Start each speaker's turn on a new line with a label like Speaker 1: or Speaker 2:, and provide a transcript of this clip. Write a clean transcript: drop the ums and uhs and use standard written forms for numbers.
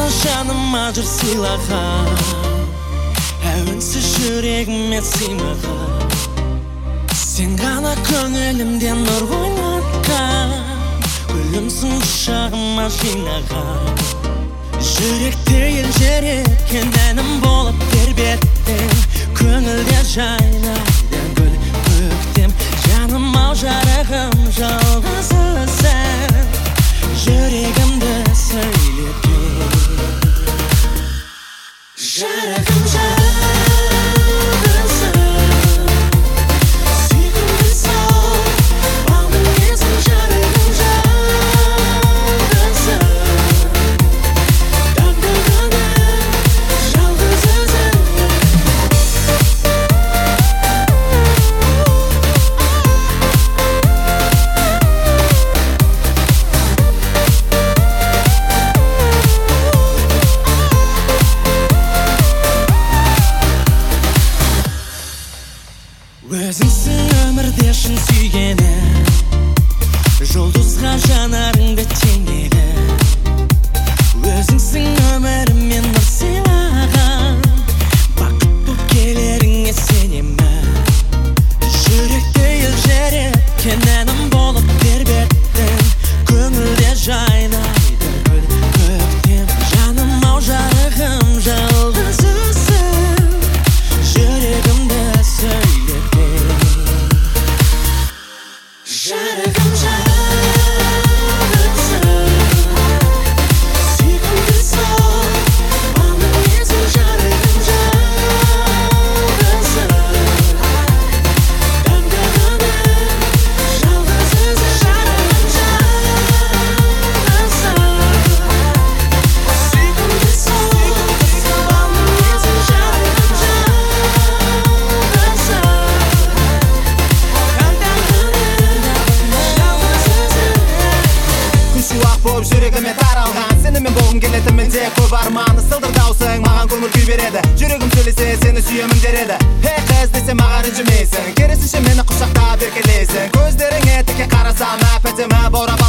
Speaker 1: Сені жаныма жыр сыйлаған, әуінсіз жүрегіме сыймаған. Сен ғана көңілімден нұр ойнатқан, гүлімсің құшағыма жинаған. Жүректе елжіреткен әнім болып тербеттің, көңілде жайнайды гүл көктем. Жаным ау жарығым жалғызсың, жүрегімді сөйлеткен. Жарығым жалғызсың, сүйкімді сол, бал мінезім. Жарығым жалғызсың, таңдырғаным жалғыз өзің. Өзіңсің өмірде шын сүйгені, жұлдызға жанарыңды теңеді. Өзіңсің өмірімен нұр сыйлаған, бақыт боп келеріңе сенемін. Жүректе елжіреткен әнім болып тербеттің, көңілде жайнайды гүл көктем. Жаным ау жарығым жалғызсың, жүрегімді сөйлеткен. Жарығым жалғызсың, сүйкімді сол, бал мінезім. Жарығым жалғызсың, таңдырғаным жалғыз өзің. Жарығым жалғызсың, сүйкімді сол, бал мінезім. Жарығым жалғызсың,
Speaker 2: Күшуақ болып жүрегіме таралған, сенімен болғым келеді менде көп арман. Сылдыр даусың маған көңіл күй береді, жүрегім сөйлесе сені сүйемін дереді. Хей қыз десе маған ренжімейсің, керісінше мені құшақтап еркелейсің. Көздеріңе тіке қарасам әп-әдемі баурап